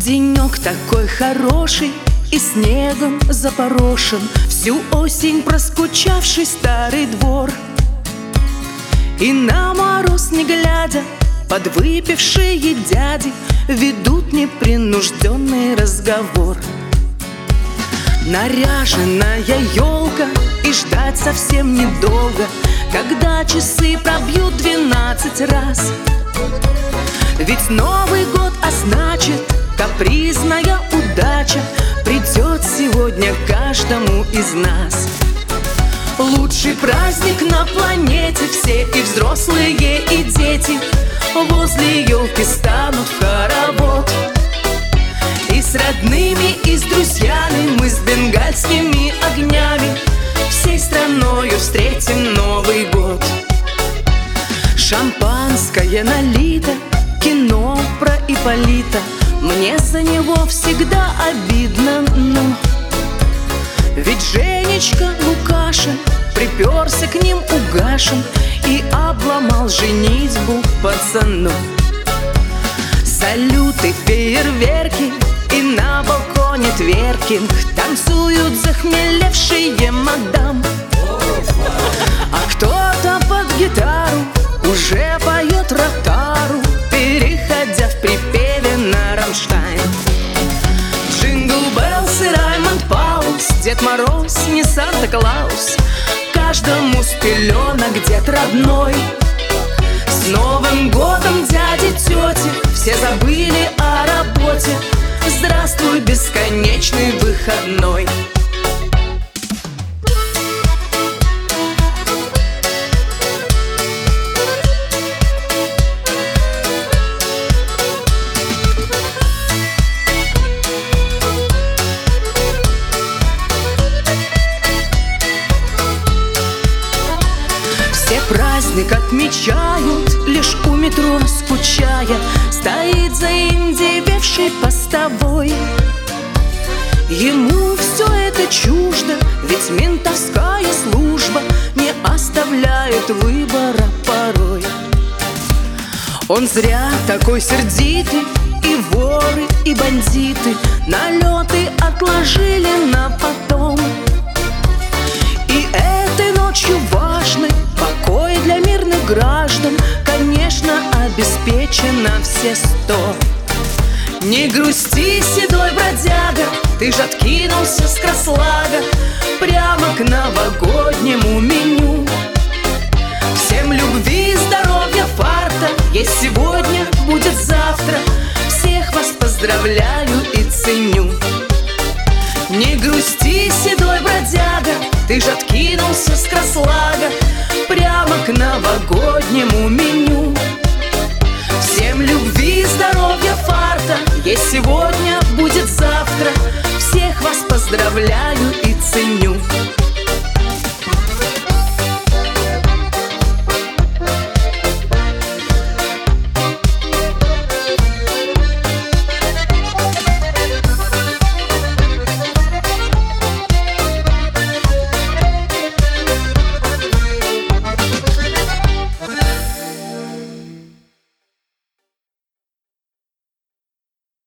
Денек такой хороший и снегом запорошен, всю осень проскучавший старый двор. И на мороз не глядя, подвыпившие дяди ведут непринужденный разговор. Наряженная елка, и ждать совсем недолго, когда часы пробьют 12 раз. Ведь Новый год, а значит, капризная удача придет сегодня каждому из нас. Лучший праздник на планете, все и взрослые, и дети возле елки станут в хоровод. И с родными, и с друзьями мы с бенгальскими огнями всей страною встретим Новый год. Шампанское налито, кино про Ипполита, мне за него всегда обидно, но ведь Женечка Лукаша приперся к ним угашен и обломал женитьбу пацану. Салюты, фейерверки, и на балконе тверкинг танцуют захмелевшие мадам. А кто-то под гитару уже поет ротару, переходя в припеве на Рамштайн. Джингл Беллс и Раймонд Паулс, Дед Мороз не Санта-Клаус, каждому с пеленок дед родной. С Новым годом, дяди, тети, все забыли о работе. Здравствуй, бесконечный выходной. Все праздник отмечают, лишь у метро скучая стоит заиндевевший постовой. Ему все это чуждо, ведь ментовская служба не оставляет выбора порой. Он зря такой сердитый, и воры, и бандиты налеты отложили на потом. И этой ночью важный покой для мирных граждан, конечно, обеспечено все 100. Не грусти, седой бродяга, ты ж откинулся с краслага прямо к новогоднему меню. Всем любви, здоровья, фарта, есть сегодня, будет завтра, всех вас поздравляю и ценю. Не грусти, седой бродяга, ты ж откинулся с краслага прямо к новогоднему меню. Всем любви, здоровья, фарта, есть сегодня, будет завтра, всех вас поздравляю